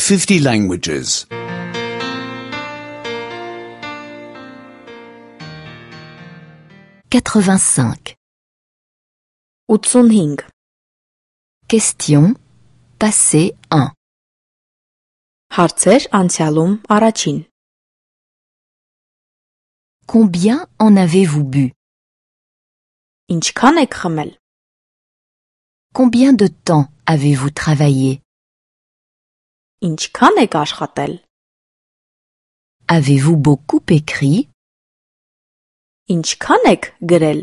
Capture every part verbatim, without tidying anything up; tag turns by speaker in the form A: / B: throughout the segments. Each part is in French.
A: fifty languages.
B: quatre-vingt-cinq.
C: ութսունհինգ.
B: Question. Passé un.
C: Հարցեր անցյալում առաջին.
B: Combien en avez-vous bu?
C: Ինչքան եք խմել?
B: Combien de temps avez-vous travaillé?
C: Ինչքան եք աշխատել?
B: Avez-vous beaucoup écrit?
C: Ինչքան եք գրել?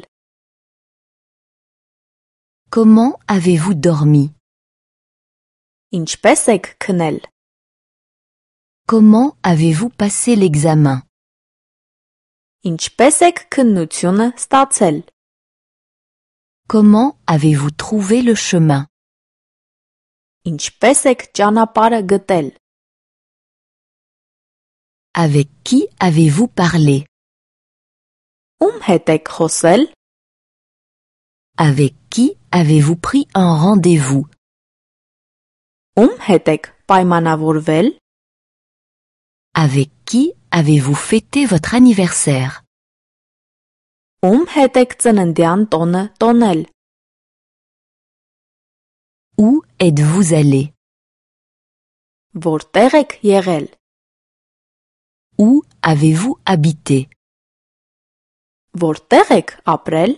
B: Comment avez-vous dormi?
C: Ինչպես եք քնել?
B: Comment avez-vous passé l'examen?
C: Ինչպես եք քննությունը ստացել?
B: Comment avez-vous trouvé le chemin?
C: Ինչպես եք ճանապարհը գտել?
B: Avec qui avez-vous parlé?
C: Ում հետ եք խոսել?
B: Avec qui avez-vous pris un rendez-vous?
C: Ում հետ եք պայմանավորվել?
B: Avec qui avez-vous fêté votre anniversaire?
C: Ում հետ եք ծննդյան տոնը տոնել?
B: Où êtes-vous allé?
C: Որտեղ եք եղել?
B: Où avez-vous habité?
C: Որտեղ եք ապրել?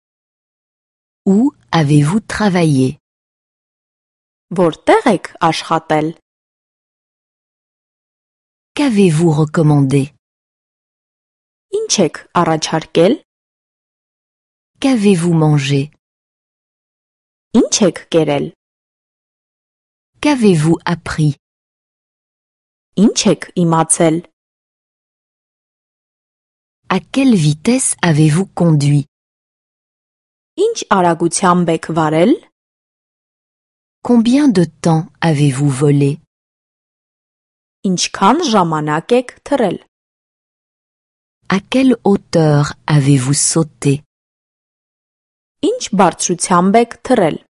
B: Où avez-vous travaillé?
C: Որտեղ եք աշխատել?
B: Qu'avez-vous recommandé?
C: Ինչ եք առաջարկել?
B: Qu'avez-vous mangé?
C: Ինչ եք կերել?
B: Qu'avez-vous appris?
C: Ինչ եք իմացել?
B: À quelle vitesse avez-vous conduit?
C: Ինչ արագությամբ եք վարել?
B: Combien de temps avez-vous volé?
C: Ինչքան ժամանակ եք թռել?
B: À quelle hauteur avez-vous sauté?
C: Ինչ բարձրությամբ եք թռել?